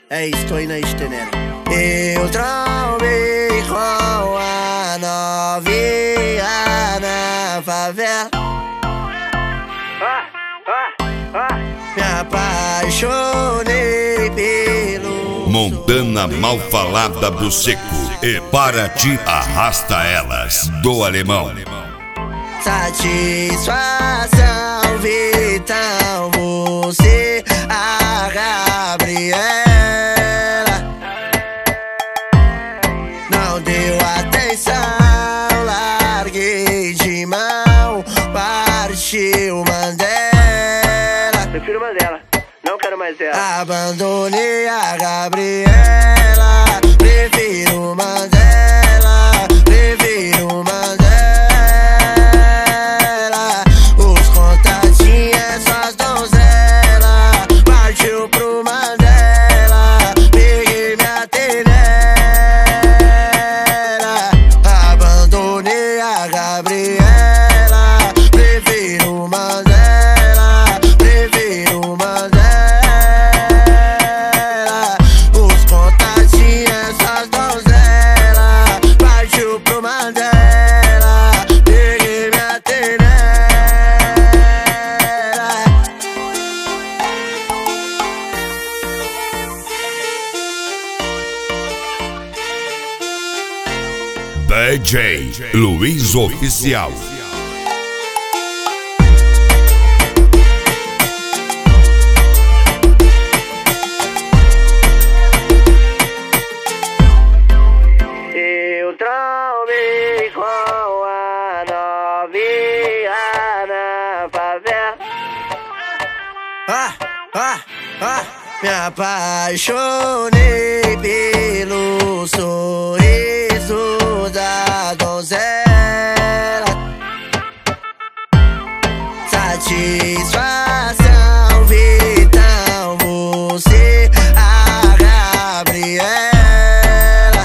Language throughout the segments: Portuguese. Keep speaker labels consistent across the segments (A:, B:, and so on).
A: É isso, tô indo aí, Tenero. Eu trombei com a novinha na favela. Me apaixonei pelo
B: Montana Malfalada do Seco e Paraty Arrasta Elas do Alemão.
A: Satisfação, Vitão, você, a Gabriela. Não deu atenção, larguei de mão, partiu Mandela.
C: Prefiro Mandela, não quero mais ela.
A: Abandonei a Gabriela, prefiro Mandela, prefiro Mandela. Os contatinhos, suas donzelas, partiu pro Mandela, peguei minha tenela. Abandonei a Gabriela, prefiro Mandela, prefiro Mandela. Os contatinhos, suas donzelas, partiu pro Mandela, peguei minha tenela.
B: DJ Luiz Oficial.
C: Eu trombei com a novinha na favela.
A: Me apaixonei pelo sorriso da donzela. Satisfação, Vitão, você, a Gabriela.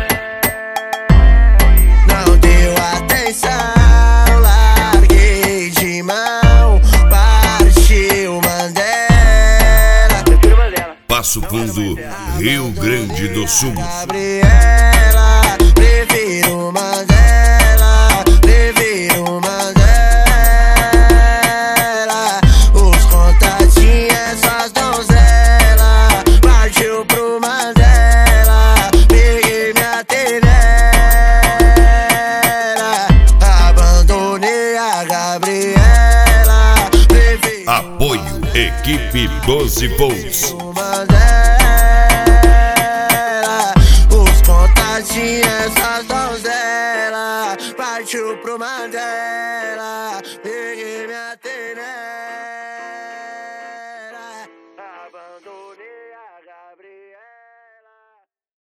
A: Não deu atenção, larguei de mão, partiu Mandela.
C: Prefiro Mandela.
B: Passo Fundo, Rio Grande do Sul.
A: Gabriela, prefiro Mandela, prefiro Mandela. Os contatinhos, suas donzelas, partiu pro Mandela, peguei minha tenela. Abandonei a Gabriela, prefiro
B: Apoio Equipe 12 Volts.
A: Mandela. Os contatinhos, as donzelas, partiu pro Mandela.